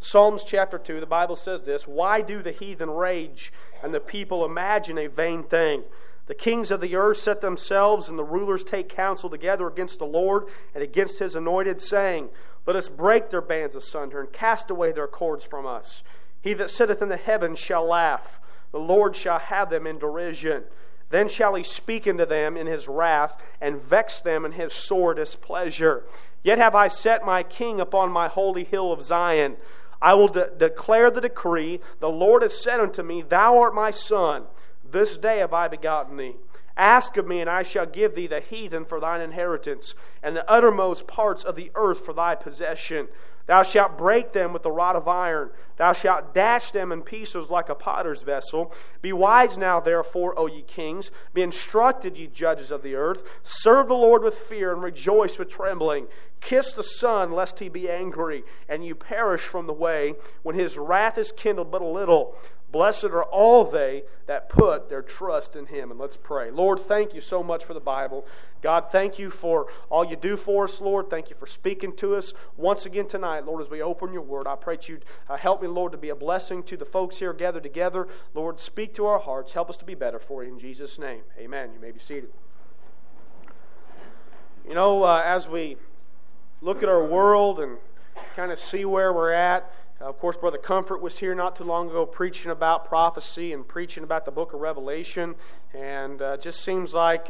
Psalms chapter 2, the Bible says this, "Why do the heathen rage and the people imagine a vain thing? The kings of the earth set themselves, and the rulers take counsel together against the Lord and against His anointed, saying, Let us break their bands asunder and cast away their cords from us. He that sitteth in the heavens shall laugh. The Lord shall have them in derision. Then shall He speak unto them in His wrath, and vex them in His sore displeasure. Yet have I set my king upon my holy hill of Zion. I will declare the decree. The Lord has said unto me, Thou art my son. This day have I begotten thee. Ask of me, and I shall give thee the heathen for thine inheritance, and the uttermost parts of the earth for thy possession. Thou shalt break them with the rod of iron. Thou shalt dash them in pieces like a potter's vessel. Be wise now, therefore, O ye kings. Be instructed, ye judges of the earth. Serve the Lord with fear, and rejoice with trembling. Kiss the Son, lest He be angry, and you perish from the way, when His wrath is kindled but a little. Blessed are all they that put their trust in Him." And let's pray. Lord, thank You so much for the Bible. God, thank You for all You do for us, Lord. Thank You for speaking to us once again tonight, Lord, as we open Your Word. I pray that You'd help me, Lord, to be a blessing to the folks here gathered together. Lord, speak to our hearts. Help us to be better for You in Jesus' name. Amen. You may be seated. You know, as we look at our world and kind of see where we're at, of course, Brother Comfort was here not too long ago preaching about prophecy and preaching about the book of Revelation. And it just seems like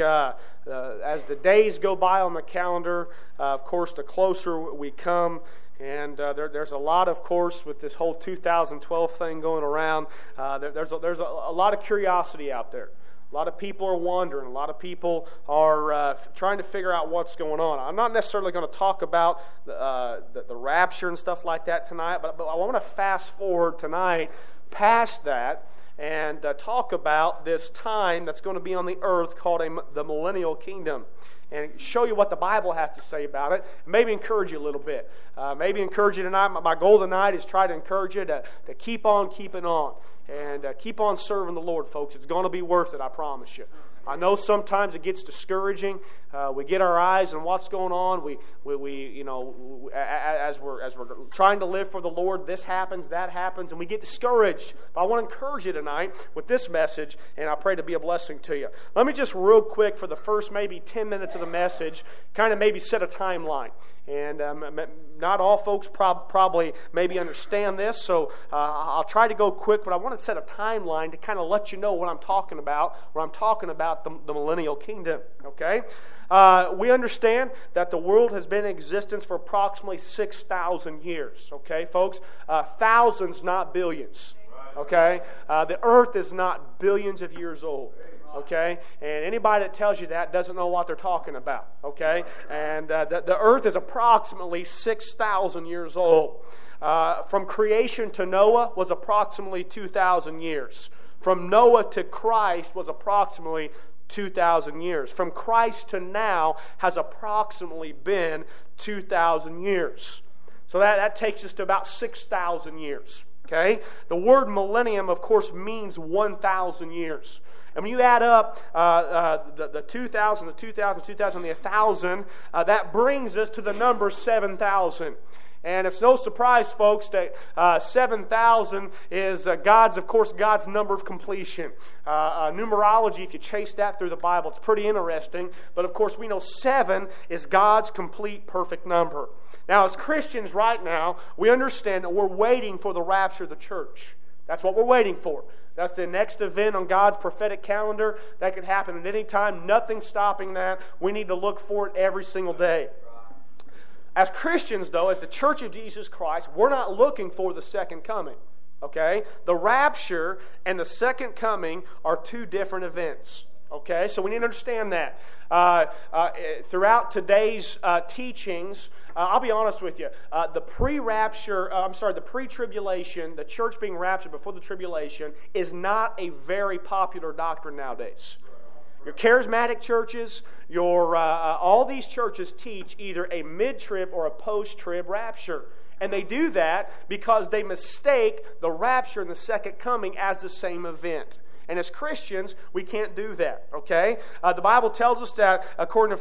as the days go by on the calendar, of course, the closer we come. And there's a lot, of course, with this whole 2012 thing going around, there's a lot of curiosity out there. A lot of people are wondering. A lot of people are trying to figure out what's going on. I'm not necessarily going to talk about the rapture and stuff like that tonight, but I want to fast forward tonight past that and talk about this time that's going to be on the earth called the Millennial Kingdom, and show you what the Bible has to say about it. Maybe encourage you a little bit. Maybe encourage you tonight. My goal tonight is try to encourage you to keep on keeping on. And keep on serving the Lord, folks. It's going to be worth it, I promise you. I know sometimes it gets discouraging. We get our eyes on what's going on. We you know, as we're trying to live for the Lord, this happens, that happens, and we get discouraged. But I want to encourage you tonight with this message, and I pray to be a blessing to you. Let me just real quick, for the first maybe 10 minutes of the message, kind of maybe set a timeline. And not all folks probably maybe understand this, so I'll try to go quick, but I want to set a timeline to kind of let you know what I'm talking about when I'm talking about the millennial kingdom, okay? We understand that the world has been in existence for approximately 6,000 years, okay, folks? Thousands, not billions, okay? The earth is not billions of years old. Okay, and anybody that tells you that doesn't know what they're talking about. Okay, and the earth is approximately 6,000 years old. From creation to Noah was approximately 2,000 years. From Noah to Christ was approximately 2,000 years. From Christ to now has approximately been 2,000 years. So that takes us to about 6,000 years. Okay, the word millennium, of course, means 1,000 years. And when you add up the 2,000, the 2,000, 2,000, the 1,000, that brings us to the number 7,000. And it's no surprise, folks, that 7,000 is God's number of completion. Numerology, if you chase that through the Bible, it's pretty interesting. But of course, we know 7 is God's complete, perfect number. Now, as Christians right now, we understand that we're waiting for the rapture of the church. That's what we're waiting for. That's the next event on God's prophetic calendar. That could happen at any time. Nothing's stopping that. We need to look for it every single day. As Christians, though, as the Church of Jesus Christ, we're not looking for the second coming. Okay? The rapture and the second coming are two different events. Okay? So we need to understand that. Throughout today's teachings, I'll be honest with you, the pre-tribulation, the church being raptured before the tribulation, is not a very popular doctrine nowadays. Your charismatic churches, all these churches teach either a mid-trib or a post-trib rapture. And they do that because they mistake the rapture and the second coming as the same event. And as Christians, we can't do that, okay? The Bible tells us that, according to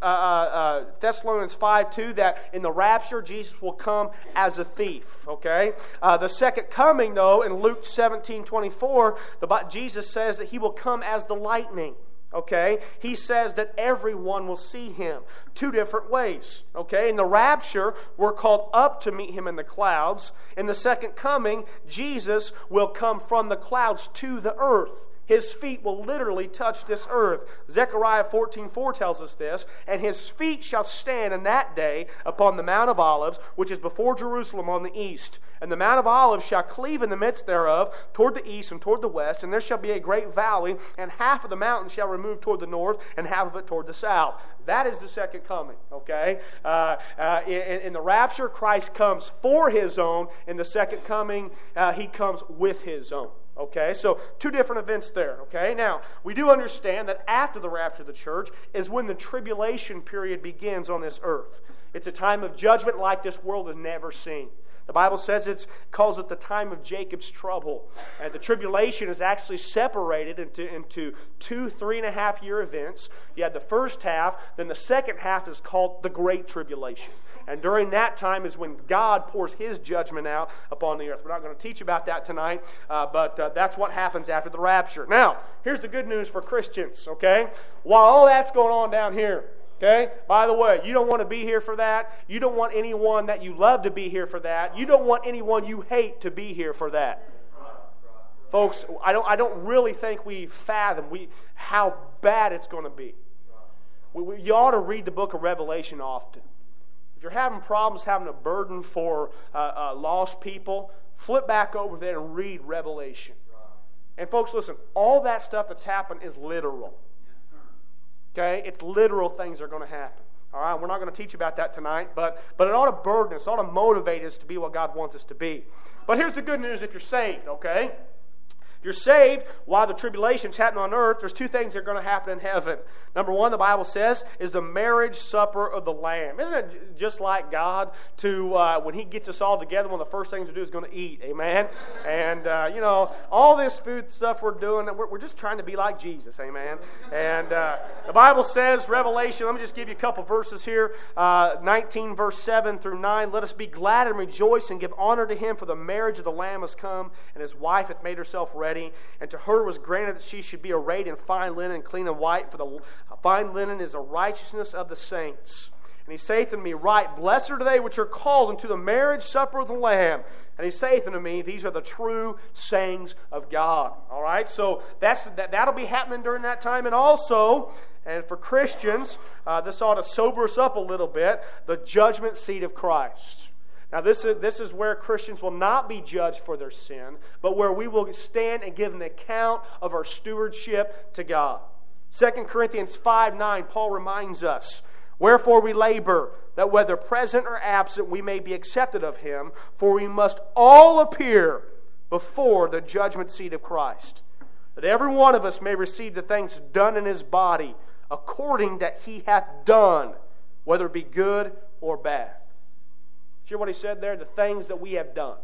1 Thessalonians 5:2, that in the rapture, Jesus will come as a thief, okay? The second coming, though, in Luke 17:24, Jesus says that He will come as the lightning. Okay? He says that everyone will see Him. Two different ways. Okay? In the rapture, we're called up to meet Him in the clouds. In the second coming, Jesus will come from the clouds to the earth. His feet will literally touch this earth. Zechariah 14:4 tells us this. And His feet shall stand in that day upon the Mount of Olives, which is before Jerusalem on the east. And the Mount of Olives shall cleave in the midst thereof, toward the east and toward the west. And there shall be a great valley, and half of the mountain shall remove toward the north, and half of it toward the south. That is the second coming, okay? In the rapture, Christ comes for His own. In the second coming, He comes with His own. Okay, so two different events there, okay? Now, we do understand that after the rapture of the church is when the tribulation period begins on this earth. It's a time of judgment like this world has never seen. The Bible says calls it the time of Jacob's trouble. And the tribulation is actually separated into 2 3.5-year events. You had the first half, then the second half is called the Great Tribulation. And during that time is when God pours His judgment out upon the earth. We're not going to teach about that tonight, but that's what happens after the rapture. Now, here's the good news for Christians, okay? While all that's going on down here, okay? By the way, you don't want to be here for that. You don't want anyone that you love to be here for that. You don't want anyone you hate to be here for that. Folks, I don't really think we fathom how bad it's going to be. You ought to read the book of Revelation often. If you're having problems, having a burden for lost people, flip back over there and read Revelation. And folks, listen, all that stuff that's happened is literal. Okay? It's literal things that are going to happen. All right? We're not going to teach about that tonight, but it ought to burden us, it ought to motivate us to be what God wants us to be. But here's the good news if you're saved, okay? If you're saved, while the tribulation's happening on earth, there's two things that are going to happen in heaven. Number one, the Bible says, is the marriage supper of the Lamb. Isn't it just like God to, when He gets us all together, one of the first things we do is going to eat, amen? And, all this food stuff we're doing, we're just trying to be like Jesus, amen? And the Bible says, Revelation, let me just give you a couple verses here, 19 verse 7 through 9, let us be glad and rejoice and give honor to Him, for the marriage of the Lamb has come, and His wife hath made herself ready. And to her was granted that she should be arrayed in fine linen, clean and white, for the fine linen is the righteousness of the saints. And He saith unto me, Right, blessed are they which are called into the marriage supper of the Lamb. And He saith unto me, These are the true sayings of God. All right, so that'll be happening during that time. And also, and for Christians, this ought to sober us up a little bit, the judgment seat of Christ. Now, this is where Christians will not be judged for their sin, but where we will stand and give an account of our stewardship to God. 2 Corinthians 5:9, Paul reminds us, Wherefore we labor, that whether present or absent we may be accepted of Him, for we must all appear before the judgment seat of Christ, that every one of us may receive the things done in his body, according that he hath done, whether it be good or bad. Hear what he said there? The things that we have done.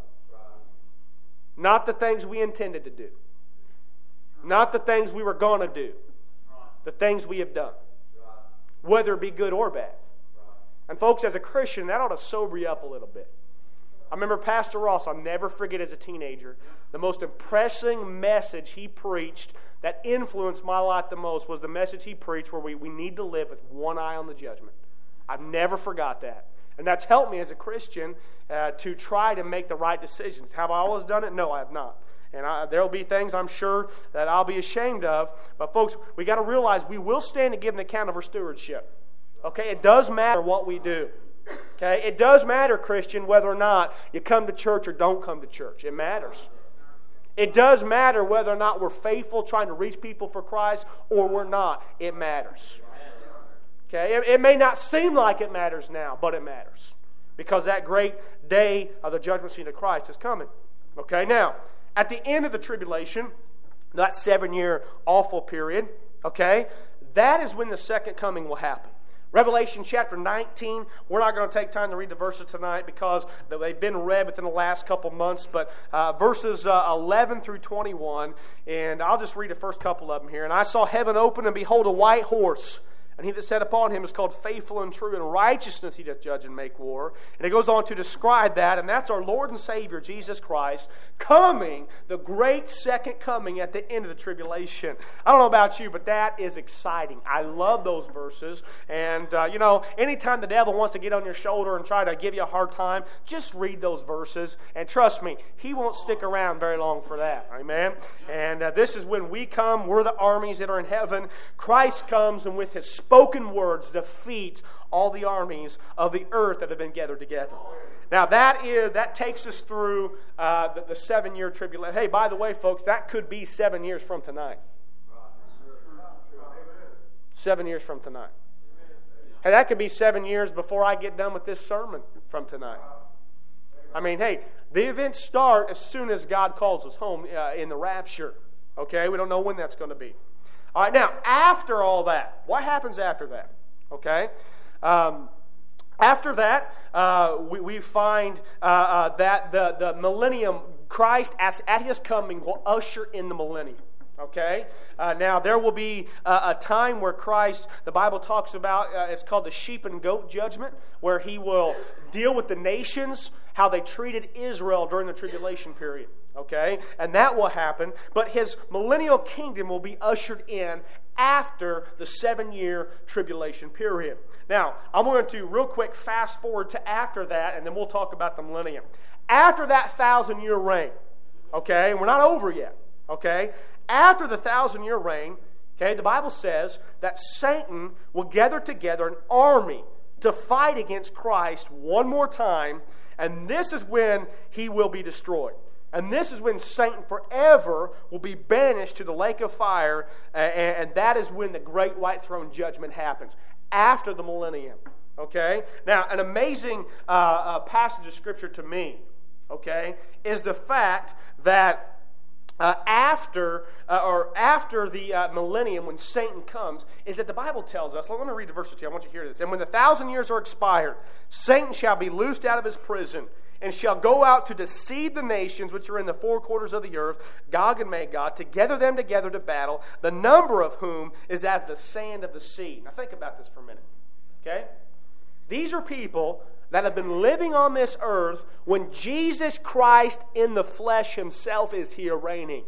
Not the things we intended to do. Not the things we were going to do. The things we have done. Whether it be good or bad. And folks, as a Christian, that ought to sober you up a little bit. I remember Pastor Ross, I'll never forget as a teenager, the most impressing message he preached that influenced my life the most was the message he preached where we need to live with one eye on the judgment. I've never forgot that. And that's helped me as a Christian to try to make the right decisions. Have I always done it? No, I have not. And there will be things I'm sure that I'll be ashamed of. But folks, we got to realize we will stand and give an account of our stewardship. Okay? It does matter what we do. Okay? It does matter, Christian, whether or not you come to church or don't come to church. It matters. It does matter whether or not we're faithful trying to reach people for Christ or we're not. It matters. Okay? It may not seem like it matters now, but it matters. Because that great day of the judgment seat of Christ is coming. Okay? Now, at the end of the tribulation, that 7-year awful period, okay, that is when the second coming will happen. Revelation chapter 19, we're not going to take time to read the verses tonight because they've been read within the last couple months, but verses 11 through 21, and I'll just read the first couple of them here. And I saw heaven open, and behold, a white horse. And he that sat upon him is called Faithful and True. In righteousness he doth judge and make war. And it goes on to describe that, and that's our Lord and Savior, Jesus Christ, coming, the great second coming at the end of the tribulation. I don't know about you, but that is exciting. I love those verses. And, anytime the devil wants to get on your shoulder and try to give you a hard time, just read those verses. And trust me, he won't stick around very long for that. Amen? And this is when we come. We're the armies that are in heaven. Christ comes, and with his spoken words defeat all the armies of the earth that have been gathered together. Now that takes us through the 7-year tribulation. Hey, by the way, folks, that could be 7 years from tonight. 7 years from tonight. Hey, that could be 7 years before I get done with this sermon from tonight. I mean, hey, the events start as soon as God calls us home in the rapture. Okay, we don't know when that's going to be. All right, now, after all that, what happens after that? Okay? After that, we find that the millennium, Christ, at his coming, will usher in the millennium. Okay? Now, there will be a time where Christ, the Bible talks about, it's called the sheep and goat judgment, where he will deal with the nations, how they treated Israel during the tribulation period. Okay? And that will happen. But his millennial kingdom will be ushered in after the 7-year tribulation period. Now, I'm going to real quick fast forward to after that, and then we'll talk about the millennium. After that 1,000-year reign, okay, and we're not over yet, okay? After the 1,000-year reign, okay, the Bible says that Satan will gather together an army to fight against Christ one more time, and this is when he will be destroyed. And this is when Satan forever will be banished to the lake of fire, and that is when the great white throne judgment happens, after the millennium. Okay? Now, an amazing passage of Scripture to me, okay, is the fact that after the millennium, when Satan comes, is that the Bible tells us, let me read the verse to you, I want you to hear this. And when the 1,000 years are expired, Satan shall be loosed out of his prison, and shall go out to deceive the nations which are in the four quarters of the earth, Gog and Magog, to gather them together to battle, the number of whom is as the sand of the sea. Now think about this for a minute. Okay? These are people that have been living on this earth when Jesus Christ in the flesh himself is here reigning.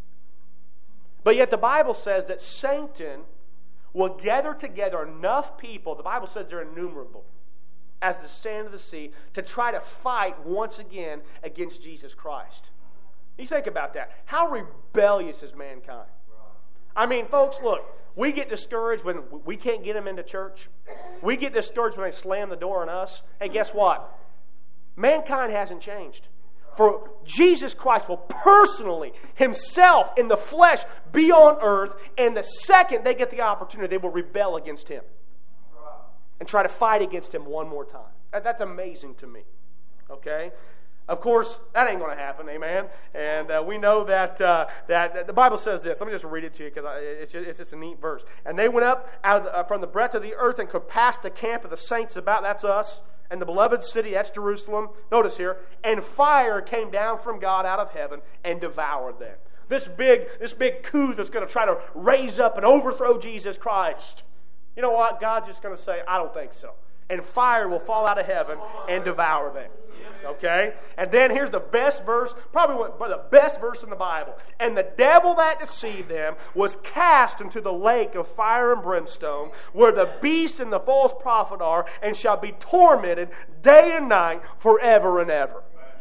But yet the Bible says that Satan will gather together enough people, the Bible says they're innumerable, as the sand of the sea, to try to fight once again against Jesus Christ. You think about that. How rebellious is mankind? I mean, folks, look, we get discouraged when we can't get them into church. We get discouraged when they slam the door on us. Hey, guess what? Mankind hasn't changed. For Jesus Christ will personally, himself in the flesh, be on earth, and the second they get the opportunity, they will rebel against him and try to fight against him one more time. That's amazing to me. Okay? Of course, that ain't going to happen, amen? And we know that the Bible says this. Let me just read it to you because it's just a neat verse. And they went up from the breadth of the earth and compassed the camp of the saints about, that's us, and the beloved city, that's Jerusalem. Notice here, and fire came down from God out of heaven and devoured them. This big coup that's going to try to raise up and overthrow Jesus Christ. You know what? God's just going to say, I don't think so. And fire will fall out of heaven and devour them. Okay? And then here's the best verse, probably the best verse in the Bible. And the devil that deceived them was cast into the lake of fire and brimstone, where the beast and the false prophet are, and shall be tormented day and night forever and ever.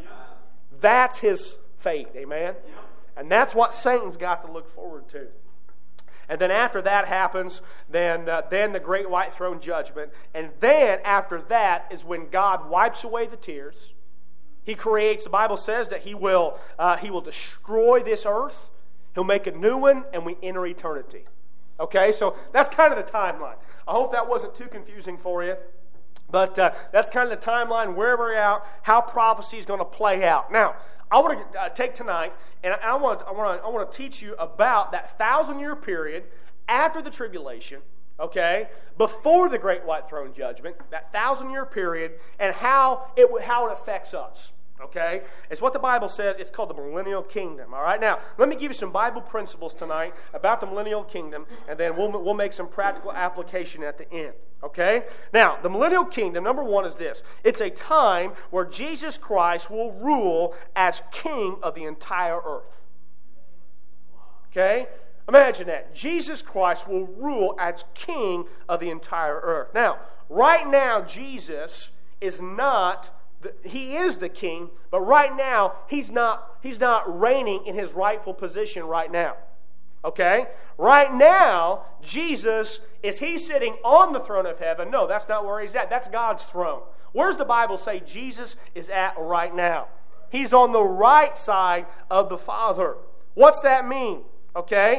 That's his fate. Amen? And that's what Satan's got to look forward to. And then after that happens, then the great white throne judgment. And then after that is when God wipes away the tears. He creates, the Bible says that he will destroy this earth. He'll make a new one, and we enter eternity. Okay, so that's kind of the timeline. I hope that wasn't too confusing for you. But that's kind of the timeline, where we're at, how prophecy is going to play out. Now, I want to take tonight, and I want to teach you about that 1,000-year period after the tribulation, okay, before the Great White Throne Judgment, that 1,000-year period, and how it affects us. Okay? It's what the Bible says. It's called the millennial kingdom. All right? Now, let me give you some Bible principles tonight about the millennial kingdom, and then we'll make some practical application at the end. Okay? Now, the millennial kingdom, number one, is this. It's a time where Jesus Christ will rule as king of the entire earth. Okay? Imagine that. Jesus Christ will rule as king of the entire earth. Now, right now, Jesus is not... He is the king, but right now, he's not reigning in his rightful position right now. Okay? Right now, Jesus, is he sitting on the throne of heaven? No, that's not where he's at. That's God's throne. Where's the Bible say Jesus is at right now? He's on the right side of the Father. What's that mean? Okay?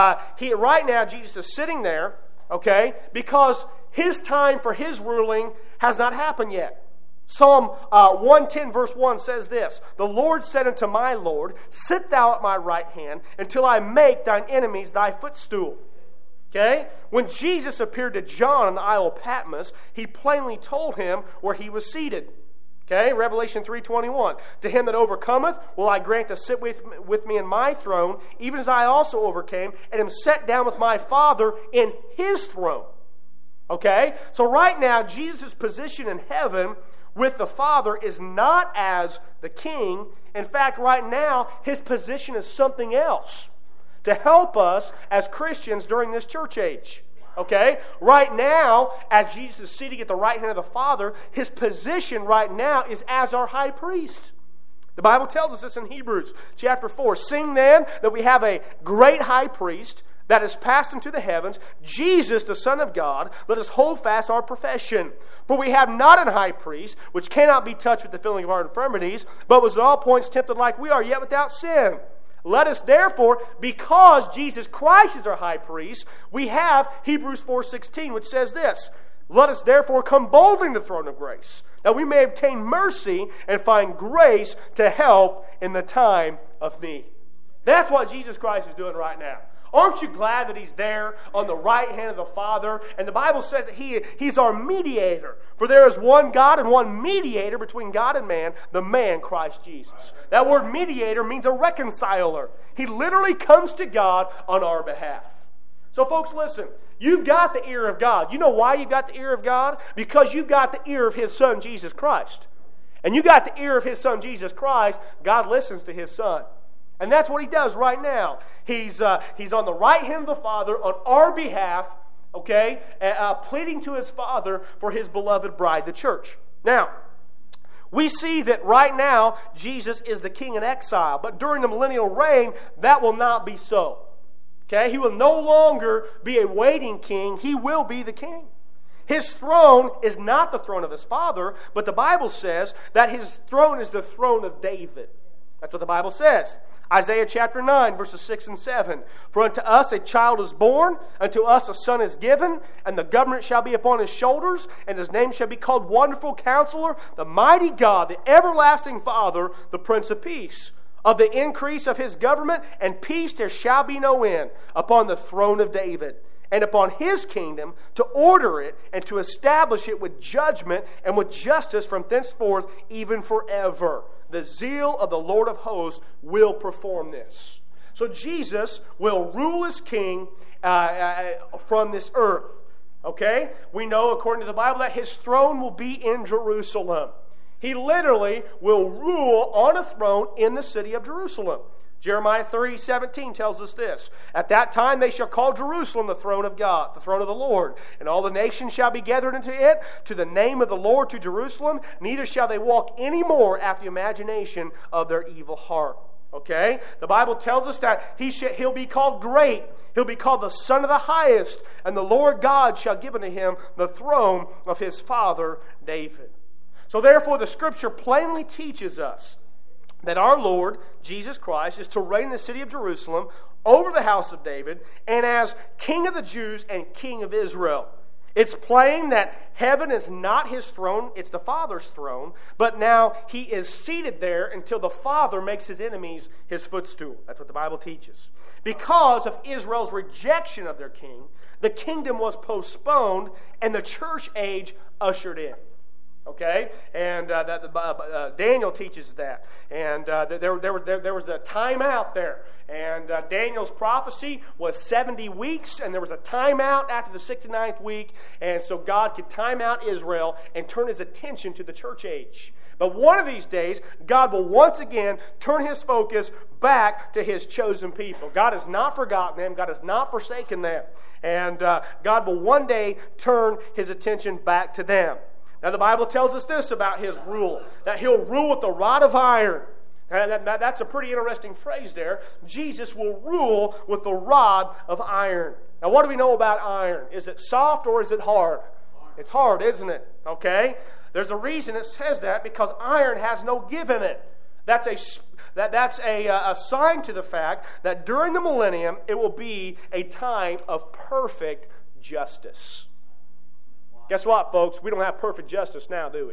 Right now, Jesus is sitting there, okay, because his time for his ruling has not happened yet. Psalm 110 verse 1 says this, "The Lord said unto my Lord, sit thou at my right hand until I make thine enemies thy footstool." Okay? When Jesus appeared to John on the Isle of Patmos, he plainly told him where he was seated. Okay? Revelation 3:21. "To him that overcometh will I grant to sit with me in my throne, even as I also overcame, and am set down with my Father in his throne." Okay? So right now, Jesus' position in heaven with the Father is not as the king. In fact, right now, his position is something else to help us as Christians during this church age. Okay? Right now, as Jesus is sitting at the right hand of the Father, his position right now is as our high priest. The Bible tells us this in Hebrews chapter 4. "Sing then that we have a great high priest that is passed into the heavens, Jesus, the Son of God. Let us hold fast our profession. For we have not an high priest, which cannot be touched with the feeling of our infirmities, but was at all points tempted like we are, yet without sin. Let us therefore, because Jesus Christ is our high priest, we have Hebrews 4:16, which says this, let us therefore come boldly to the throne of grace, that we may obtain mercy and find grace to help in the time of need." That's what Jesus Christ is doing right now. Aren't you glad that he's there on the right hand of the Father? And the Bible says that he's our mediator. For there is one God and one mediator between God and man, the man Christ Jesus. That word mediator means a reconciler. He literally comes to God on our behalf. So folks, listen. You've got the ear of God. You know why you've got the ear of God? Because you've got the ear of his Son, Jesus Christ. And you got the ear of his Son, Jesus Christ. God listens to his Son. And that's what he does right now. He's on the right hand of the Father on our behalf, okay, pleading to his Father for his beloved bride, the church. Now, we see that right now Jesus is the king in exile, but during the millennial reign, that will not be so. Okay, he will no longer be a waiting king. He will be the king. His throne is not the throne of his father, but the Bible says that his throne is the throne of David. That's what the Bible says. Isaiah chapter 9, verses 6 and 7. "For unto us a child is born, unto us a son is given, and the government shall be upon his shoulders, and his name shall be called Wonderful Counselor, the Mighty God, the Everlasting Father, the Prince of Peace. Of the increase of his government and peace there shall be no end, upon the throne of David, and upon his kingdom, to order it and to establish it with judgment and with justice from thenceforth even forever. The zeal of the Lord of hosts will perform this." So Jesus will rule as king from this earth. Okay? We know, according to the Bible, that his throne will be in Jerusalem. He literally will rule on a throne in the city of Jerusalem. Jeremiah 3:17 tells us this. "At that time they shall call Jerusalem the throne of God, the throne of the Lord. And all the nations shall be gathered into it, to the name of the Lord, to Jerusalem. Neither shall they walk any more after the imagination of their evil heart." Okay? The Bible tells us that he'll be called great. He'll be called the Son of the Highest. And the Lord God shall give unto him the throne of his father David. So therefore the Scripture plainly teaches us that our Lord, Jesus Christ, is to reign in the city of Jerusalem over the house of David and as King of the Jews and King of Israel. It's plain that heaven is not his throne, it's the Father's throne, but now he is seated there until the Father makes his enemies his footstool. That's what the Bible teaches. Because of Israel's rejection of their king, the kingdom was postponed and the church age ushered in. Okay, and Daniel teaches that, and there was a time out there, and Daniel's prophecy was 70 weeks, and there was a time out after the 69th week, and so God could time out Israel and turn his attention to the church age. But one of these days, God will once again turn his focus back to his chosen people. God has not forgotten them. God has not forsaken them, and God will one day turn his attention back to them. Now, the Bible tells us this about his rule, that he'll rule with the rod of iron. And that's a pretty interesting phrase there. Jesus will rule with the rod of iron. Now, what do we know about iron? Is it soft or is it hard? It's hard, isn't it? Okay? There's a reason it says that, because iron has no give in it. That's a sign to the fact that during the millennium, it will be a time of perfect justice. Guess what, folks? We don't have perfect justice now, do we?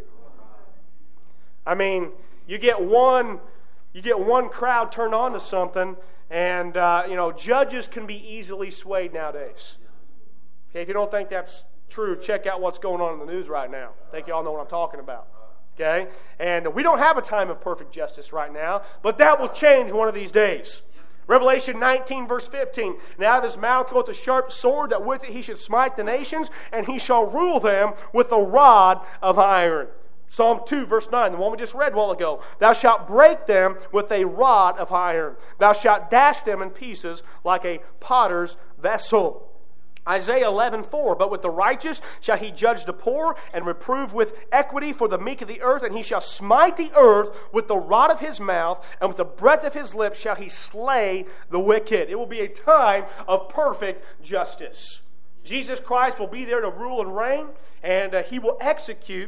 I mean, you get one crowd turned on to something, and judges can be easily swayed nowadays. Okay, if you don't think that's true, check out what's going on in the news right now. I think you all know what I'm talking about. Okay, and we don't have a time of perfect justice right now, but that will change one of these days. Revelation 19, verse 15. And out of his mouth goeth a sharp sword, that with it he should smite the nations, and he shall rule them with a rod of iron. Psalm 2, verse 9, the one we just read a while ago. Thou shalt break them with a rod of iron. Thou shalt dash them in pieces like a potter's vessel. Isaiah 11:4, but with the righteous shall he judge the poor, and reprove with equity for the meek of the earth, and he shall smite the earth with the rod of his mouth, and with the breath of his lips shall he slay the wicked. It will be a time of perfect justice. Jesus Christ will be there to rule and reign, and he will execute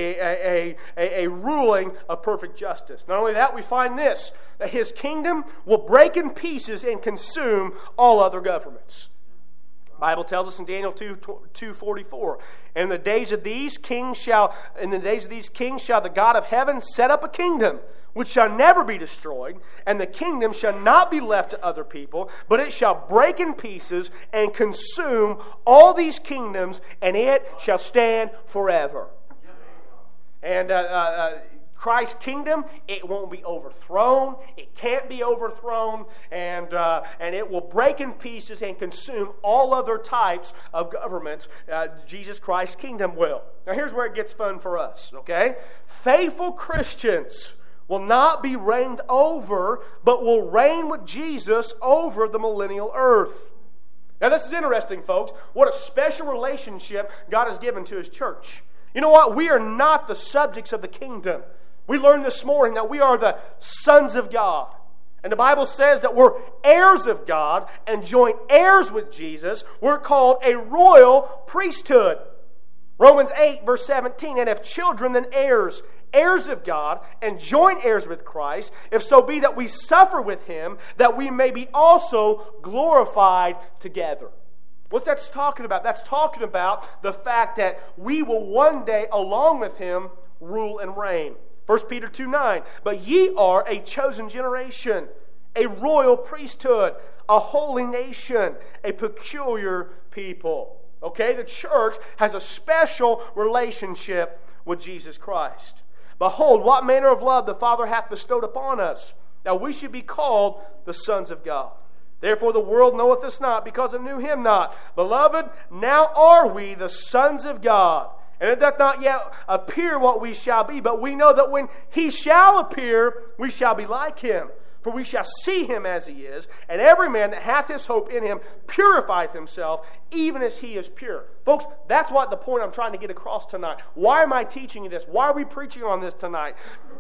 a ruling of perfect justice. Not only that, we find this, that his kingdom will break in pieces and consume all other governments. The Bible tells us in Daniel 2:44, in the days of these kings shall the God of heaven set up a kingdom which shall never be destroyed, and the kingdom shall not be left to other people, but it shall break in pieces and consume all these kingdoms, and it shall stand forever. And Christ's kingdom, it won't be overthrown. It can't be overthrown, and it will break in pieces and consume all other types of governments. Jesus Christ's kingdom will. Now, here's where it gets fun for us. Okay, faithful Christians will not be reigned over, but will reign with Jesus over the millennial earth. Now, this is interesting, folks. What a special relationship God has given to his church. You know what? We are not the subjects of the kingdom. We learned this morning that we are the sons of God. And the Bible says that we're heirs of God and joint heirs with Jesus. We're called a royal priesthood. Romans 8, verse 17, and if children, then heirs, heirs of God, and joint heirs with Christ, if so be that we suffer with him, that we may be also glorified together. What's that talking about? That's talking about the fact that we will one day, along with him, rule and reign. 1 Peter 2:9, but ye are a chosen generation, a royal priesthood, a holy nation, a peculiar people. Okay, the church has a special relationship with Jesus Christ. Behold, what manner of love the Father hath bestowed upon us, that we should be called the sons of God. Therefore the world knoweth us not, because it knew him not. Beloved, now are we the sons of God. And it doth not yet appear what we shall be, but we know that when he shall appear, we shall be like him. For we shall see him as he is, and every man that hath his hope in him purifieth himself, even as he is pure. Folks, that's what the point I'm trying to get across tonight. Why am I teaching you this? Why are we preaching on this tonight?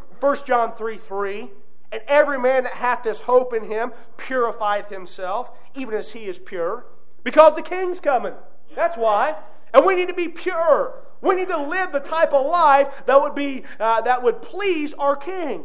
1 John 3:3, and every man that hath this hope in him purifieth himself, even as he is pure. Because the king's coming. That's why. And we need to be pure. We need to live the type of life that would please our king.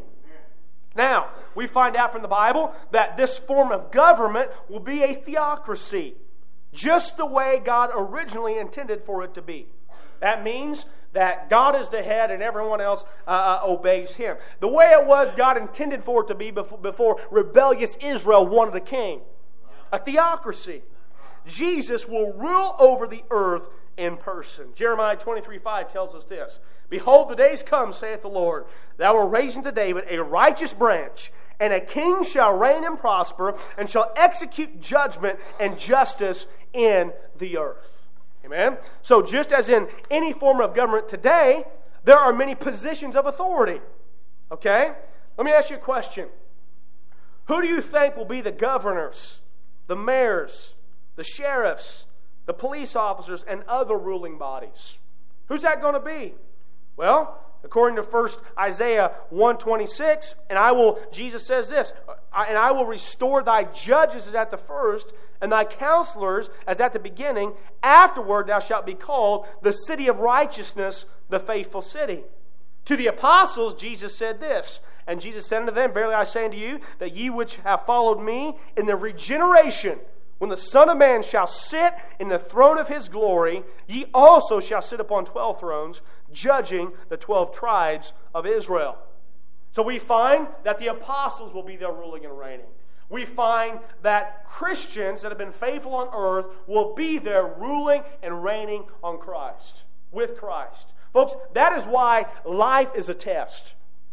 Now, we find out from the Bible that this form of government will be a theocracy. just the way God originally intended for it to be. That means that God is the head and everyone else obeys Him. The way it was God intended for it to be before rebellious Israel wanted a king. A theocracy. Jesus will rule over the earth in person. Jeremiah 23:5 tells us this. Behold, the days come, saith the Lord, that I will raise unto David a righteous branch, and a king shall reign and prosper, and shall execute judgment and justice in the earth. Amen? So just as in any form of government today, there are many positions of authority. Okay? Let me ask you a question. Who do you think will be the governors, the mayors, the sheriffs, the police officers, and other ruling bodies? Who's that going to be? Well, according to 1 Isaiah 1:26, Jesus says this, and I will restore thy judges as at the first, and thy counselors as at the beginning. Afterward thou shalt be called the city of righteousness, the faithful city. To the apostles Jesus said this, and Jesus said unto them, Verily I say unto you, that ye which have followed me in the regeneration, when the Son of Man shall sit in the throne of his glory, ye also shall sit upon 12 thrones, judging the 12 tribes of Israel. So we find that the apostles will be there ruling and reigning. We find that Christians that have been faithful on earth will be there ruling and reigning on Christ, with Christ. Folks, that is why life is a test.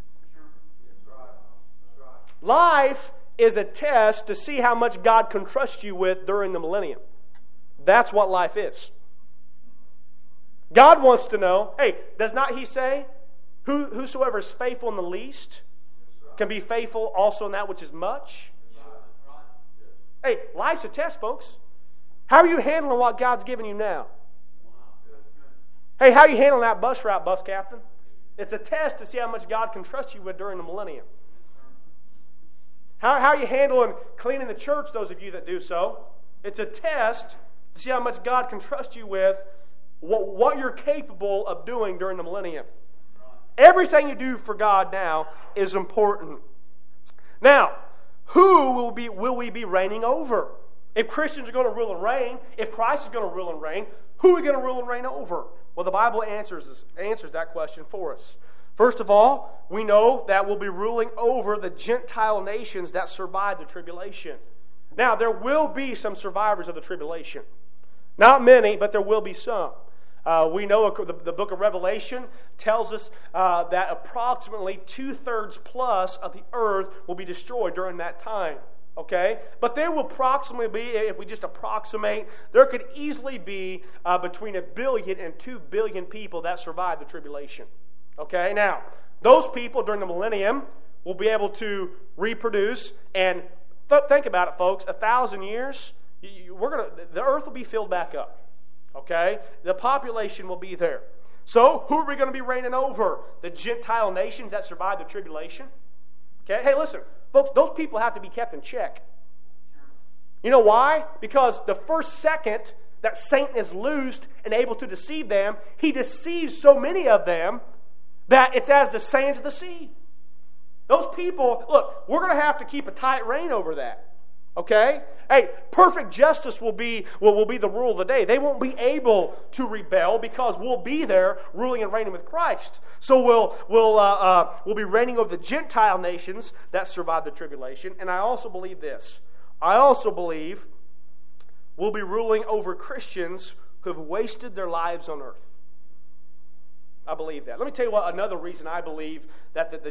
Life is a test to see how much God can trust you with during the millennium. That's what life is. God wants to know, hey, does not He say, whosoever is faithful in the least can be faithful also in that which is much? Hey, life's a test, folks. How are you handling what God's given you now? Hey, how are you handling that bus route, bus captain? It's a test to see how much God can trust you with during the millennium. How are you handling cleaning the church, those of you that do so? It's a test to see how much God can trust you with, what you're capable of doing during the millennium. Everything you do for God now is important. Now, who will we be reigning over? If Christians are going to rule and reign, if Christ is going to rule and reign, who are we going to rule and reign over? Well, the Bible answers that question for us. First of all, we know that we'll be ruling over the Gentile nations that survived the tribulation. Now, there will be some survivors of the tribulation. Not many, but there will be some. We know the book of Revelation tells us that approximately 2/3 plus of the earth will be destroyed during that time. Okay? But there will approximately be, if we just approximate, there could easily be between 1 billion and 2 billion people that survive the tribulation. Okay? Now, those people during the millennium will be able to reproduce, and think about it, folks. 1,000 years, the earth will be filled back up. Okay? The population will be there. So, who are we going to be reigning over? The Gentile nations that survived the tribulation? Okay? Hey, listen, folks, those people have to be kept in check. You know why? Because the first second that Satan is loosed and able to deceive them, he deceives so many of them that it's as the sands of the sea. Those people, look, we're going to have to keep a tight rein over that. Okay? Hey, perfect justice will be the rule of the day. They won't be able to rebel because we'll be there ruling and reigning with Christ. So we'll be reigning over the Gentile nations that survived the tribulation. And I also believe this. I also believe we'll be ruling over Christians who have wasted their lives on earth. I believe that. Let me tell you what another reason I believe that the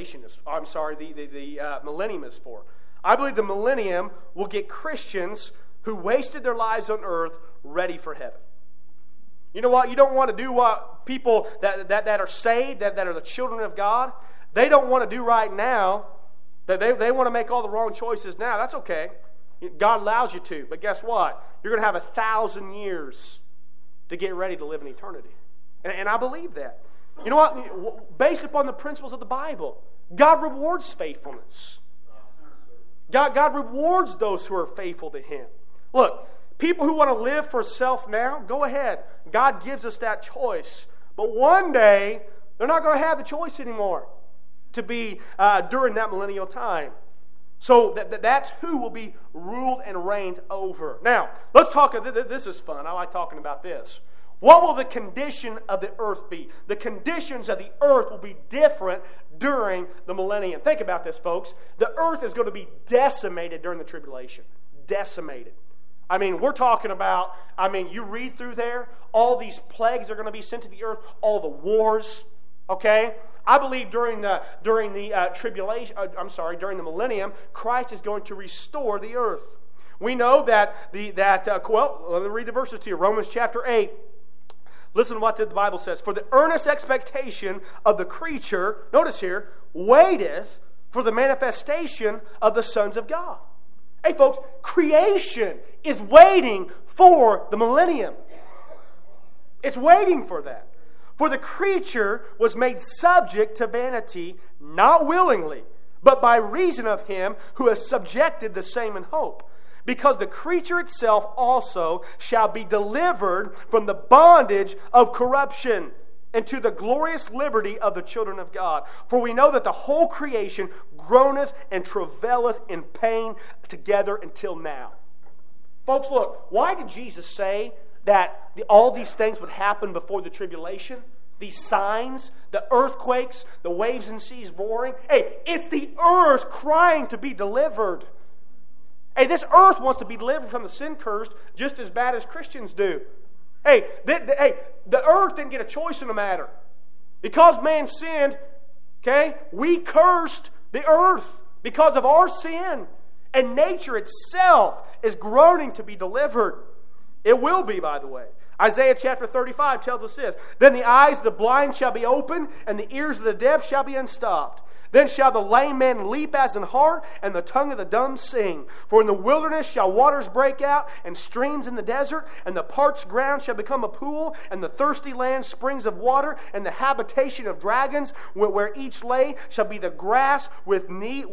millennium is for. I believe the millennium will get Christians who wasted their lives on earth ready for heaven. You know what? You don't want to do what people that are saved, that are the children of God, they don't want to do right now. They want to make all the wrong choices now. That's okay. God allows you to. But guess what? You're going to have 1,000 years to get ready to live in eternity. And I believe that. You know what? Based upon the principles of the Bible, God rewards faithfulness. God rewards those who are faithful to Him. Look, people who want to live for self now, go ahead. God gives us that choice. But one day, they're not going to have the choice anymore to be during that millennial time. So that's who will be ruled and reigned over. Now, let's talk. This is fun. I like talking about this. What will the condition of the earth be? The conditions of the earth will be different during the millennium. Think about this, folks. The earth is going to be decimated during the tribulation. Decimated. I mean, we're talking about, you read through there, all these plagues are going to be sent to the earth, all the wars, okay? I believe during the tribulation, during the millennium, Christ is going to restore the earth. We know that let me read the verses to you. Romans chapter 8. Listen to what the Bible says. For the earnest expectation of the creature, notice here, waiteth for the manifestation of the sons of God. Hey folks, creation is waiting for the millennium. It's waiting for that. For the creature was made subject to vanity, not willingly, but by reason of him who has subjected the same in hope. Because the creature itself also shall be delivered from the bondage of corruption into the glorious liberty of the children of God. For we know that the whole creation groaneth and travaileth in pain together until now. Folks, look, why did Jesus say that all these things would happen before the tribulation? These signs, the earthquakes, the waves and seas roaring. Hey, it's the earth crying to be delivered. Hey, this earth wants to be delivered from the sin curse just as bad as Christians do. Hey, the earth didn't get a choice in the matter. Because man sinned, okay, we cursed the earth because of our sin. And nature itself is groaning to be delivered. It will be, by the way. Isaiah chapter 35 tells us this. Then the eyes of the blind shall be opened, and the ears of the deaf shall be unstopped. Then shall the lame man leap as an hart, and the tongue of the dumb sing. For in the wilderness shall waters break out, and streams in the desert, and the parched ground shall become a pool, and the thirsty land springs of water, and the habitation of dragons, where each lay shall be the grass with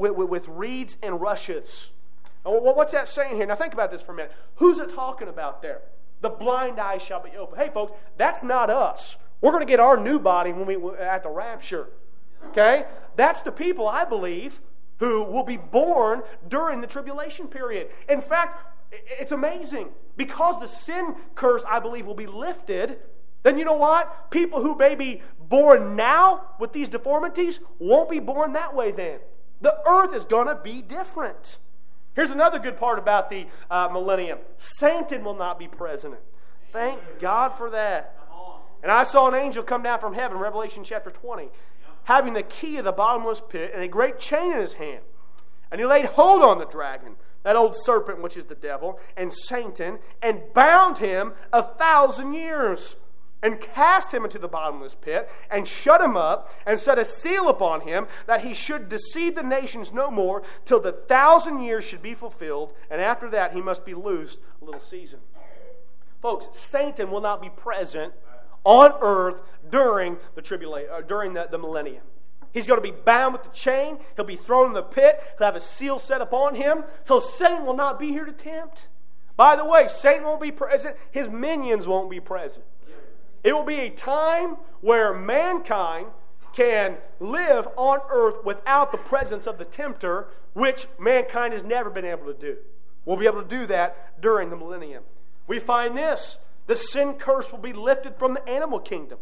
reeds and rushes. Now, what's that saying here? Now think about this for a minute. Who's it talking about there? The blind eyes shall be opened. Hey folks, that's not us. We're going to get our new body when we at the rapture. Okay? That's the people, I believe, who will be born during the tribulation period. In fact, it's amazing. Because the sin curse, I believe, will be lifted, then you know what? People who may be born now with these deformities won't be born that way then. The earth is going to be different. Here's another good part about the millennium. Satan will not be present. Thank God for that. And I saw an angel come down from heaven, Revelation chapter 20, having the key of the bottomless pit and a great chain in his hand. And he laid hold on the dragon, that old serpent which is the devil, and Satan, and bound him 1,000 years, and cast him into the bottomless pit, and shut him up, and set a seal upon him, that he should deceive the nations no more, till the 1,000 years should be fulfilled, and after that he must be loosed a little season. Folks, Satan will not be present on earth during the tribulation, during the millennium. He's going to be bound with the chain. He'll be thrown in the pit. He'll have a seal set upon him. So Satan will not be here to tempt. By the way, Satan won't be present. His minions won't be present. It will be a time where mankind can live on earth without the presence of the tempter, which mankind has never been able to do. We'll be able to do that during the millennium. We find this. The sin curse will be lifted from the animal kingdom.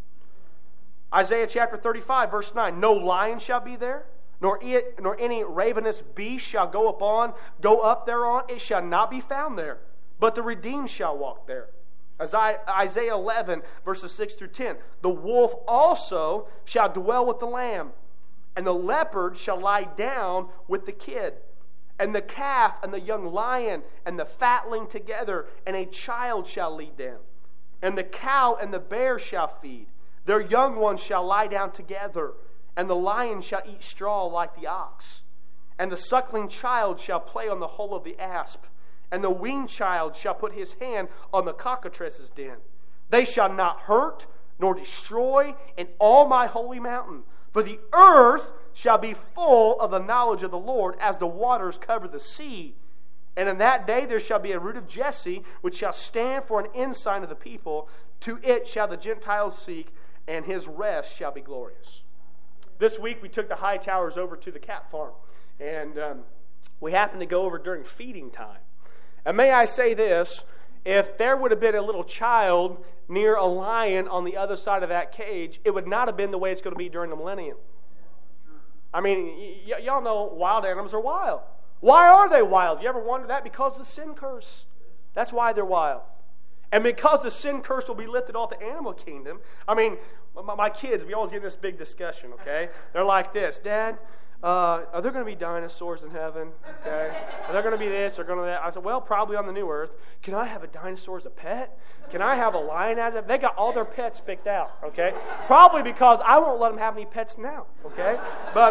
Isaiah chapter 35, verse 9. No lion shall be there, nor any ravenous beast shall go up thereon. It shall not be found there, but the redeemed shall walk there. Isaiah 11, verses 6 through 10. The wolf also shall dwell with the lamb, and the leopard shall lie down with the kid, and the calf and the young lion and the fatling together, and a child shall lead them. And the cow and the bear shall feed. Their young ones shall lie down together, and the lion shall eat straw like the ox. And the suckling child shall play on the hole of the asp, and the weaned child shall put his hand on the cockatrice's den. They shall not hurt nor destroy in all my holy mountain, for the earth shall be full of the knowledge of the Lord as the waters cover the sea. And in that day there shall be a root of Jesse, which shall stand for an ensign of the people. To it shall the Gentiles seek, and his rest shall be glorious. This week we took the Hightowers over to the cat farm. And we happened to go over during feeding time. And may I say this, if there would have been a little child near a lion on the other side of that cage, it would not have been the way it's going to be during the millennium. I mean, y'all know wild animals are wild. Why are they wild? You ever wonder that? Because of the sin curse. That's why they're wild. And because the sin curse will be lifted off the animal kingdom, I mean, my kids, we always get in this big discussion, okay? They're like this, Dad, are there going to be dinosaurs in heaven? Okay? Are there going to be this or going to that? I said, well, probably on the new earth. Can I have a dinosaur as a pet? Can I have a lion as a pet? They got all their pets picked out, okay? Probably because I won't let them have any pets now, okay? But,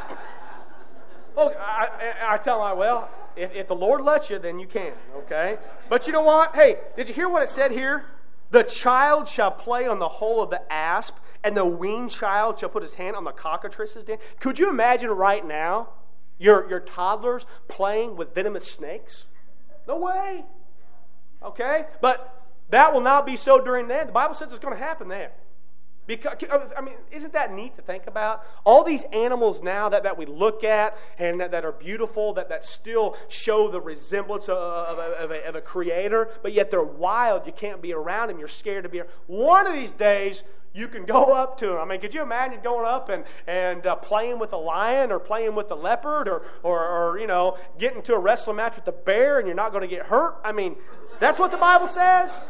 folks, I tell them, well, if the Lord lets you, then you can, okay? But you know what? Hey, did you hear what it said here? The child shall play on the hole of the asp, and the weaned child shall put his hand on the cockatrice's den. Could you imagine right now your toddlers playing with venomous snakes? No way. Okay? But that will not be so during that. The Bible says it's going to happen there. Because, I mean, isn't that neat to think about? All these animals now that we look at and that are beautiful, that still show the resemblance of a creator, but yet they're wild. You can't be around them. You're scared to be around. One of these days, you can go up to them. I mean, could you imagine going up and playing with a lion or playing with a leopard or you know, getting to a wrestling match with a bear and you're not going to get hurt? I mean, that's what the Bible says.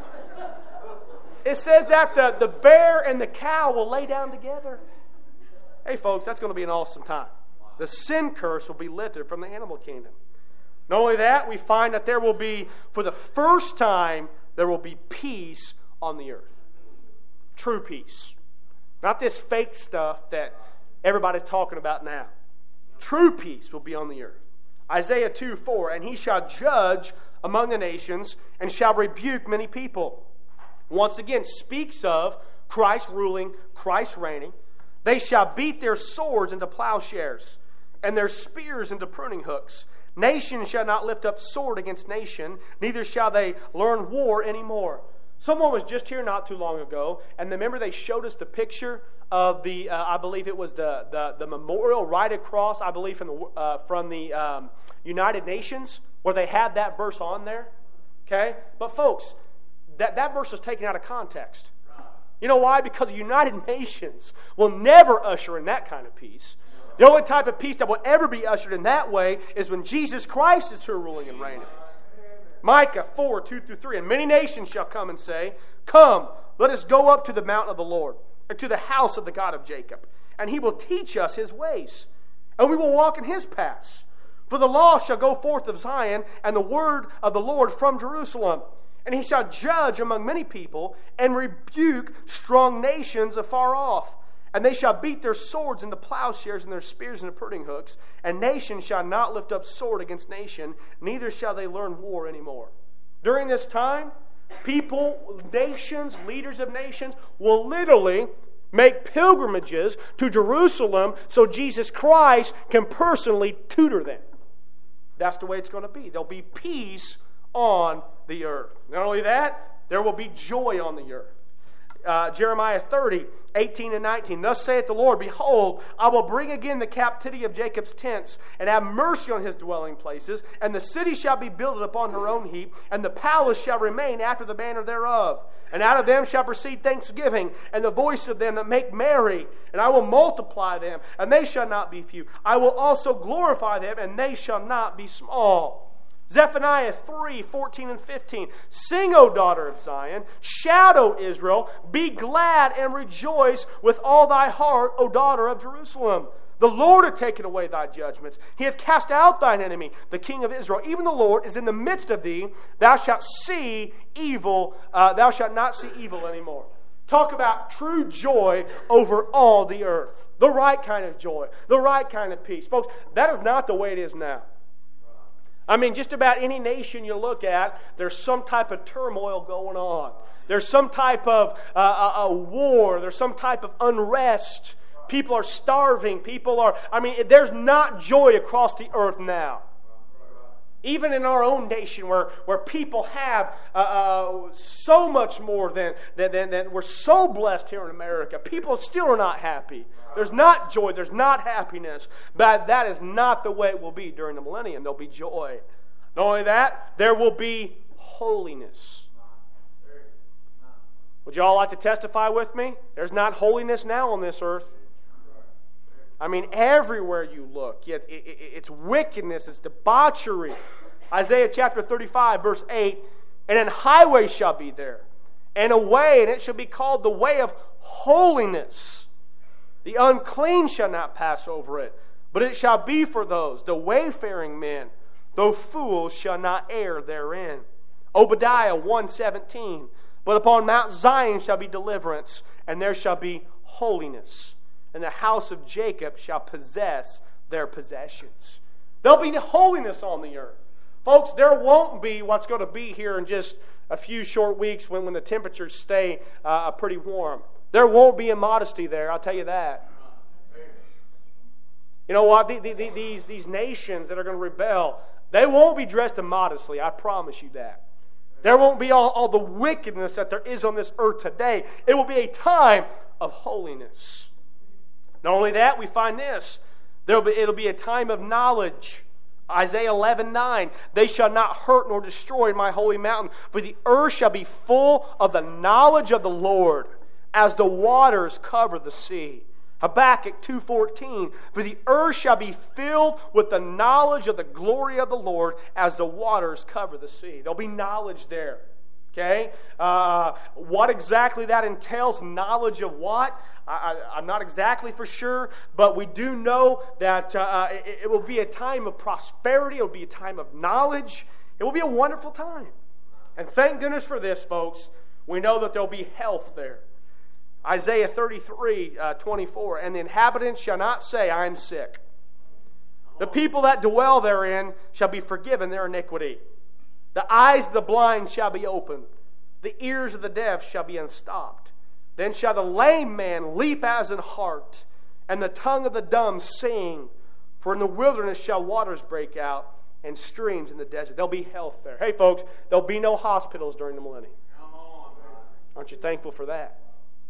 It says that the bear and the cow will lay down together. Hey, folks, that's going to be an awesome time. The sin curse will be lifted from the animal kingdom. Not only that, we find that there will be, for the first time, there will be peace on the earth. True peace. Not this fake stuff that everybody's talking about now. True peace will be on the earth. Isaiah 2:4, and he shall judge among the nations and shall rebuke many people. Once again, speaks of Christ ruling, Christ reigning. They shall beat their swords into plowshares and their spears into pruning hooks. Nation shall not lift up sword against nation, neither shall they learn war anymore. Someone was just here not too long ago, and remember they showed us the picture of the, I believe it was the memorial right across, I believe, from the United Nations, where they had that verse on there. Okay? But folks, that verse is taken out of context. You know why? Because the United Nations will never usher in that kind of peace. The only type of peace that will ever be ushered in that way is when Jesus Christ is here ruling and reigning. Micah 4:2-3, and many nations shall come and say, come, let us go up to the mountain of the Lord, and to the house of the God of Jacob, and he will teach us his ways, and we will walk in his paths. For the law shall go forth of Zion, and the word of the Lord from Jerusalem. And he shall judge among many people and rebuke strong nations afar off. And they shall beat their swords into plowshares and their spears into pruning hooks. And nation shall not lift up sword against nation, neither shall they learn war anymore. During this time, people, nations, leaders of nations will literally make pilgrimages to Jerusalem so Jesus Christ can personally tutor them. That's the way it's going to be. There'll be peace on the earth. Not only that, there will be joy on the earth. Jeremiah 30:18-19. Thus saith the Lord, behold, I will bring again the captivity of Jacob's tents, and have mercy on his dwelling places, and the city shall be builded upon her own heap, and the palace shall remain after the manner thereof. And out of them shall proceed thanksgiving, and the voice of them that make merry. And I will multiply them, and they shall not be few. I will also glorify them, and they shall not be small. Zephaniah 3:14-15. Sing, O daughter of Zion. Shout, O Israel. Be glad and rejoice with all thy heart, O daughter of Jerusalem. The Lord hath taken away thy judgments. He hath cast out thine enemy, the King of Israel. Even the Lord is in the midst of thee. Thou shalt see evil. Thou shalt not see evil anymore. Talk about true joy over all the earth. The right kind of joy. The right kind of peace. Folks, that is not the way it is now. I mean, just about any nation you look at, there's some type of turmoil going on. There's some type of a war. There's some type of unrest. People are starving. There's not joy across the earth now. Even in our own nation where people have so much more than we're so blessed here in America, people still are not happy. There's not joy. There's not happiness. But that is not the way it will be during the millennium. There'll be joy. Not only that, there will be holiness. Would you all like to testify with me? There's not holiness now on this earth. I mean, everywhere you look, it's wickedness, it's debauchery. Isaiah chapter 35, verse 8, and an highway shall be there, and a way, and it shall be called the way of holiness. The unclean shall not pass over it, but it shall be for those, the wayfaring men, though fools shall not err therein. Obadiah 1:17, but upon Mount Zion shall be deliverance, and there shall be holiness. And the house of Jacob shall possess their possessions. There'll be holiness on the earth. Folks, there won't be what's going to be here in just a few short weeks when the temperatures stay pretty warm. There won't be immodesty there, I'll tell you that. You know what? These nations that are going to rebel, they won't be dressed immodestly, I promise you that. There won't be all the wickedness that there is on this earth today. It will be a time of holiness. Not only that, we find this. It'll be a time of knowledge. Isaiah 11:9, they shall not hurt nor destroy my holy mountain, for the earth shall be full of the knowledge of the Lord, as the waters cover the sea. Habakkuk 2:14, for the earth shall be filled with the knowledge of the glory of the Lord, as the waters cover the sea. There'll be knowledge there. Okay? What exactly that entails, knowledge of what, I'm not exactly for sure, but we do know that it will be a time of prosperity. It will be a time of knowledge. It will be a wonderful time. And thank goodness for this, folks. We know that there will be health there. Isaiah 33:24, and the inhabitants shall not say, I am sick. The people that dwell therein shall be forgiven their iniquity. The eyes of the blind shall be opened. The ears of the deaf shall be unstopped. Then shall the lame man leap as an hart, and the tongue of the dumb sing. For in the wilderness shall waters break out, and streams in the desert. There'll be health there. Hey, folks, there'll be no hospitals during the millennium. Aren't you thankful for that?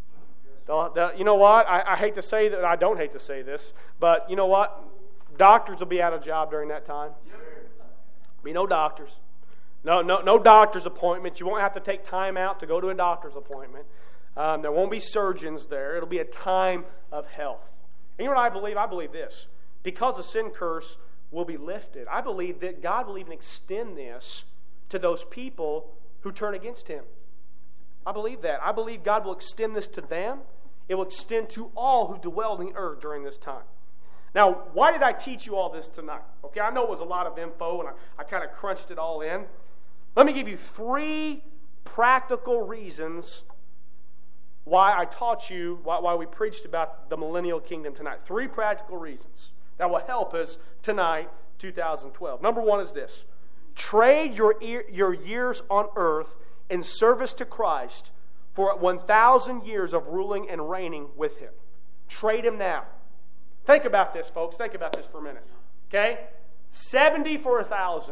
You know what? I hate to say that. I don't hate to say this, but you know what? Doctors will be out of job during that time. Be no doctors. No doctor's appointments. You won't have to take time out to go to a doctor's appointment. There won't be surgeons there. It'll be a time of health. And you know what I believe? I believe this. Because the sin curse will be lifted, I believe that God will even extend this to those people who turn against Him. I believe that. I believe God will extend this to them. It will extend to all who dwell on the earth during this time. Now, why did I teach you all this tonight? Okay, I know it was a lot of info, and I kind of crunched it all in. Let me give you 3 practical reasons why I taught you, why we preached about the millennial kingdom tonight. 3 practical reasons that will help us tonight, 2012. Number 1 is this. Trade your years on earth in service to Christ for 1,000 years of ruling and reigning with Him. Trade Him now. Think about this, folks. Think about this for a minute. Okay? 70 for 1,000.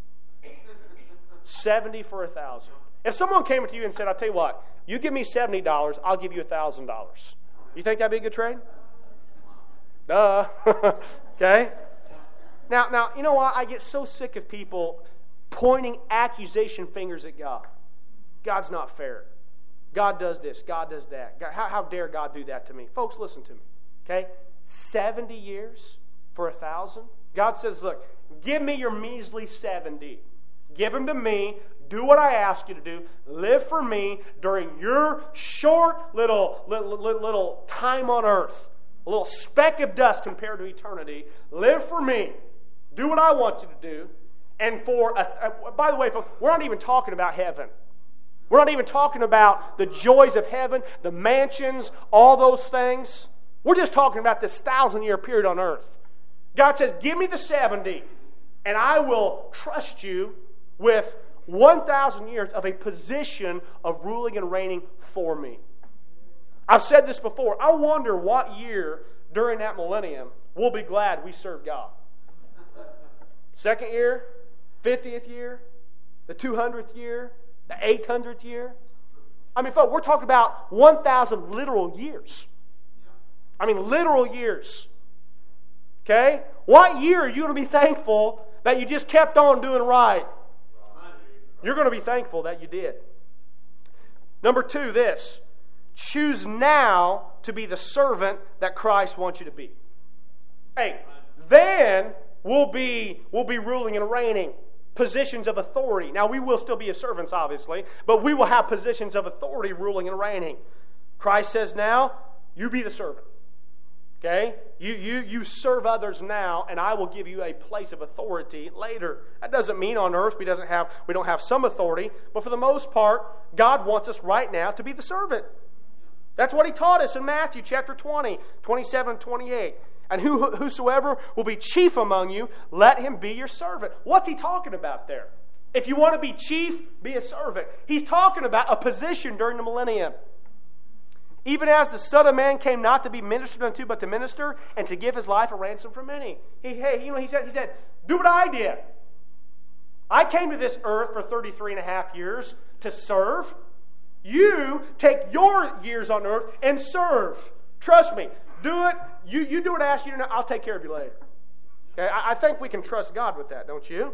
70 for 1,000. If someone came to you and said, I'll tell you what, you give me $70, I'll give you $1,000. You think that'd be a good trade? Duh. Okay? Now, you know what? I get so sick of people pointing accusation fingers at God. God's not fair. God does this. God does that. God, how dare God do that to me? Folks, listen to me. Okay? 70 years for 1,000? God says, look, give me your measly 70. Give them to me. Do what I ask you to do. Live for me during your short little time on earth. A little speck of dust compared to eternity. Live for me. Do what I want you to do. And by the way, folks, we're not even talking about heaven. We're not even talking about the joys of heaven, the mansions, all those things. We're just talking about this 1,000-year period on earth. God says, give me the 70, and I will trust you with 1,000 years of a position of ruling and reigning for me. I've said this before. I wonder what year during that millennium we'll be glad we served God. 2nd year? 50th year, the 200th year, the 800th year. I mean, folks, we're talking about 1,000 literal years. I mean, literal years. Okay? What year are you going to be thankful that you just kept on doing right? You're going to be thankful that you did. Number 2, this. Choose now to be the servant that Christ wants you to be. Hey, then we'll be ruling and reigning. Positions of authority. Now, we will still be as servants, obviously, but we will have positions of authority, ruling and reigning. Christ says now, you be the servant. Okay? You serve others now, and I will give you a place of authority later. That doesn't mean on earth we don't have some authority, but for the most part, God wants us right now to be the servant. That's what He taught us in Matthew chapter 20, 27 and 28. And whosoever will be chief among you, let him be your servant. What's He talking about there? If you want to be chief, be a servant. He's talking about a position during the millennium. Even as the Son of Man came not to be ministered unto, but to minister, and to give His life a ransom for many. He said, do what I did. I came to this earth for 33 and a half years to serve. You take your years on earth and serve. Trust me. Do it. You do what I ask you to do. I'll take care of you later. Okay? I think we can trust God with that, don't you?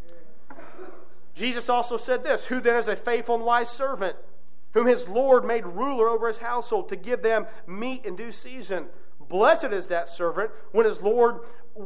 Jesus also said this, who then is a faithful and wise servant, whom his Lord made ruler over his household, to give them meat in due season. Blessed is that servant whom his Lord,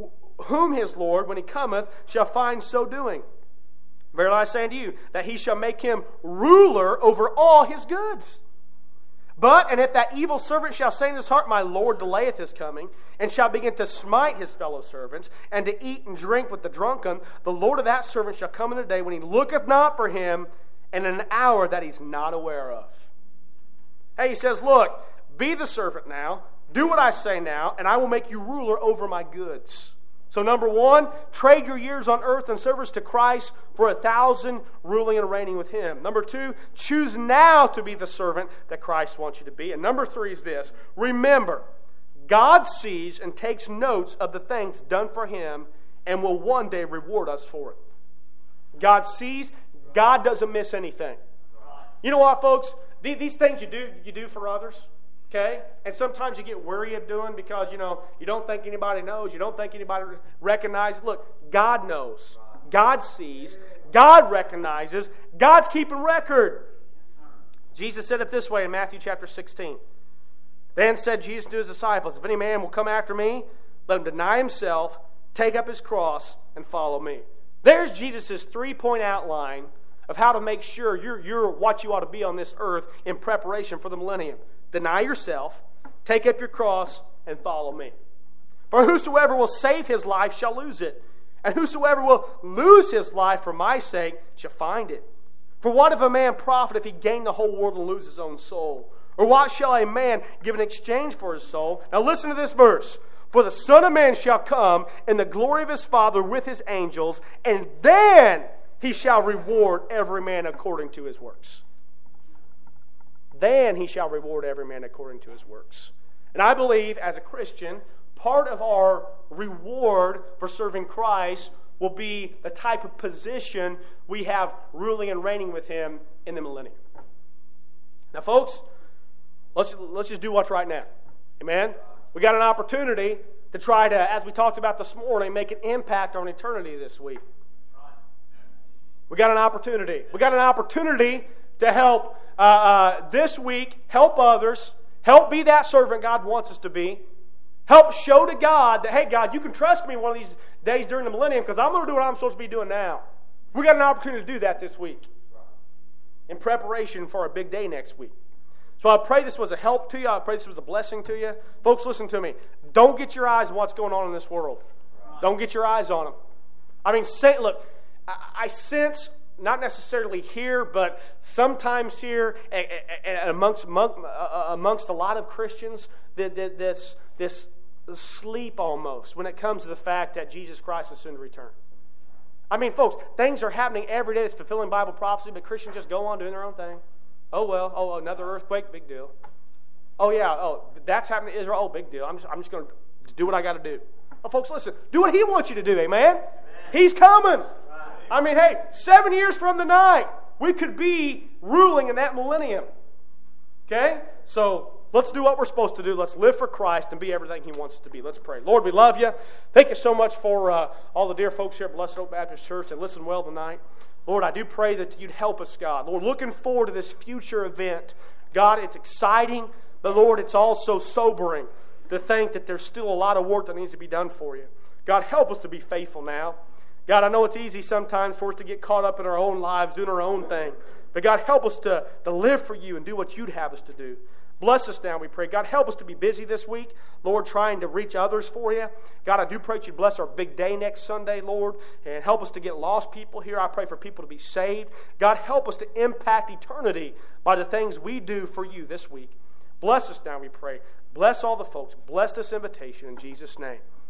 when he cometh, shall find so doing. Verily I say unto you, that he shall make him ruler over all his goods. And if that evil servant shall say in his heart, my Lord delayeth his coming, and shall begin to smite his fellow servants, and to eat and drink with the drunken, the Lord of that servant shall come in a day when he looketh not for him, and in an hour that he's not aware of. Hey, he says, look, be the servant now, do what I say now, and I will make you ruler over my goods. So number 1, trade your years on earth in service to Christ for 1,000 ruling and reigning with Him. Number 2, choose now to be the servant that Christ wants you to be. And number 3 is this, remember, God sees and takes notes of the things done for Him and will one day reward us for it. God sees, God doesn't miss anything. You know what, folks? These things you do for others. Okay? And sometimes you get weary of doing because, you don't think anybody knows. You don't think anybody recognizes. Look, God knows. God sees. God recognizes. God's keeping record. Jesus said it this way in Matthew chapter 16. Then said Jesus to His disciples, if any man will come after me, let him deny himself, take up his cross, and follow me. There's Jesus' 3-point outline of how to make sure you're what you ought to be on this earth in preparation for the millennium. Deny yourself, take up your cross, and follow me. For whosoever will save his life shall lose it, and whosoever will lose his life for my sake shall find it. For what if a man profit if he gain the whole world and lose his own soul? Or what shall a man give in exchange for his soul? Now listen to this verse. For the Son of Man shall come in the glory of his Father with his angels, and then he shall reward every man according to his works. Then he shall reward every man according to his works. And I believe, as a Christian, part of our reward for serving Christ will be the type of position we have ruling and reigning with Him in the millennium. Now, folks, let's just do what's right now. Amen? We got an opportunity to try to, as we talked about this morning, make an impact on eternity this week. We got an opportunity. We got an opportunity to help this week, help others, help be that servant God wants us to be, help show to God that, hey, God, you can trust me one of these days during the millennium because I'm going to do what I'm supposed to be doing now. We got an opportunity to do that this week in preparation for our big day next week. So I pray this was a help to you. I pray this was a blessing to you. Folks, listen to me. Don't get your eyes on what's going on in this world. Don't get your eyes on them. I mean, look, I sense, not necessarily here, but sometimes here amongst a lot of Christians, this sleep almost when it comes to the fact that Jesus Christ is soon to return. I mean, folks, things are happening every day that's fulfilling Bible prophecy, but Christians just go on doing their own thing. Oh, well, another earthquake, big deal. Oh, yeah, that's happening to Israel, oh, big deal. I'm just going to do what I got to do. Well, folks, listen, do what He wants you to do, amen? He's coming. I mean, hey, 7 years from tonight, we could be ruling in that millennium. Okay? So let's do what we're supposed to do. Let's live for Christ and be everything He wants us to be. Let's pray. Lord, we love You. Thank You so much for all the dear folks here at Blessed Oak Baptist Church that listen well tonight. Lord, I do pray that You'd help us, God. Lord, looking forward to this future event. God, it's exciting, but Lord, it's also sobering to think that there's still a lot of work that needs to be done for You. God, help us to be faithful now. God, I know it's easy sometimes for us to get caught up in our own lives, doing our own thing. But God, help us to live for You and do what You'd have us to do. Bless us now, we pray. God, help us to be busy this week, Lord, trying to reach others for You. God, I do pray that You bless our big day next Sunday, Lord, and help us to get lost people here. I pray for people to be saved. God, help us to impact eternity by the things we do for You this week. Bless us now, we pray. Bless all the folks. Bless this invitation in Jesus' name.